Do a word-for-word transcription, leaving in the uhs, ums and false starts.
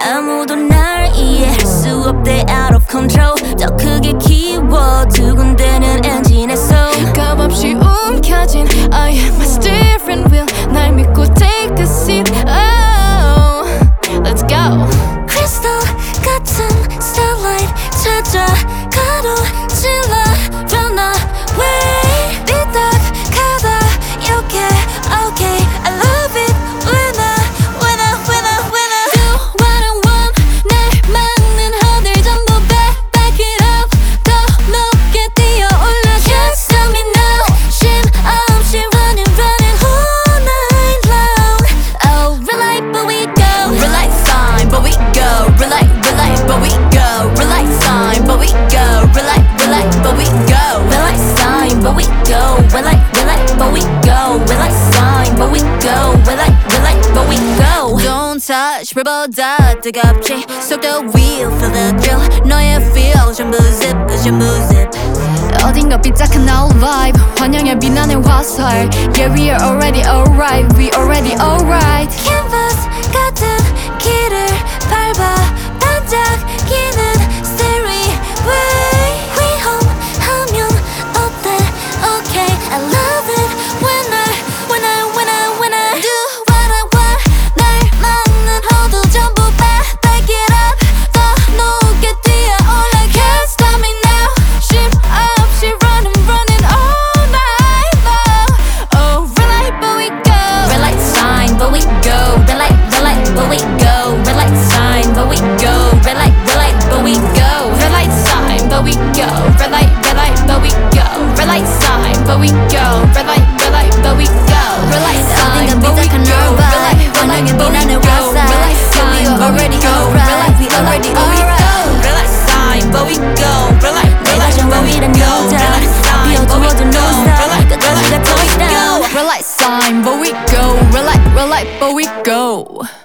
아무도 날 이해할 수 없대 out of control. 더 크게 키워 두 군데는 엔진에서 값없이 움켜진 I am a steering wheel. 날 믿고 take the seat. Oh, let's go. crystal 같은 starlight 찾아 가로질러 run away. 삐딱하다 이렇게 okay. I love it when I when I when I when I do what I want. 날 막는 허들 전부 back back it up. 더 높게 뛰어올라 can't stop me now. 쉼 없이 running running all night long. Oh rely but we go rely fine but we go rely rely but we go rely fine but we go rely rely but we go rely fine but we go rely rely but we go rely fine but we go rely rely but we go. Don't touch 불보다 뜨겁지 속도 wheel feel the thrill. 너의 feel 전부 zip 전부 zip. 어딘가 삐딱한 our vibe. 환영의 비난의 화살. Yeah we are already alright. We already alright. canvas 같은 길을 밟아 반짝이는 stairway. 위험하면 어때 okay. I love it when I when I when I when I do what I want. 날 막는 허도 전부 back back it up. 더 높게 뛰어올라 can't stop me now. 쉼 없이 running running all night long. Oh rely but we go red light sign but we go red light red light but we go red light sign but we go red light red light but we go red light sign but we go red light red light but we go red light sign but we go red light red light but we go red light sign but we go red light red light but we go red light sign already go red light we already alright. red light sign but we go red light red light but we go red light sign but we go red light red light but we go red light sign but we go red light red light but we go.